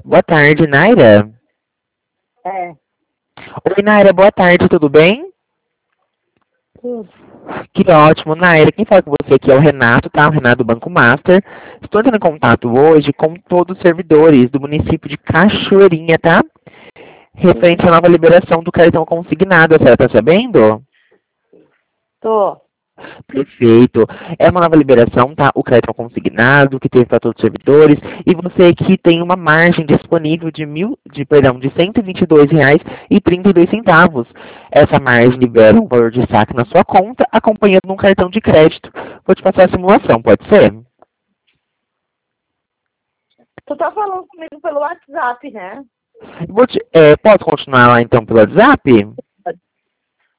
Boa tarde, Naira. É. Oi, Naira, boa tarde, tudo bem? Tudo. Que ótimo, Naira. Quem fala com você aqui é o Renato, tá? O Renato do Banco Master. Estou entrando em contato hoje com todos os servidores do município de Cachoeirinha, tá? Referente à nova liberação do cartão consignado, a senhora tá sabendo? Tô. Perfeito. É uma nova liberação, tá? O cartão consignado, que teve para todos os servidores. E você aqui tem uma margem disponível de R$ 122,32. Essa margem libera um valor de saque na sua conta, acompanhando um cartão de crédito. Vou te passar a simulação, pode ser? Tu tá falando comigo pelo WhatsApp, né? Posso continuar lá então pelo WhatsApp?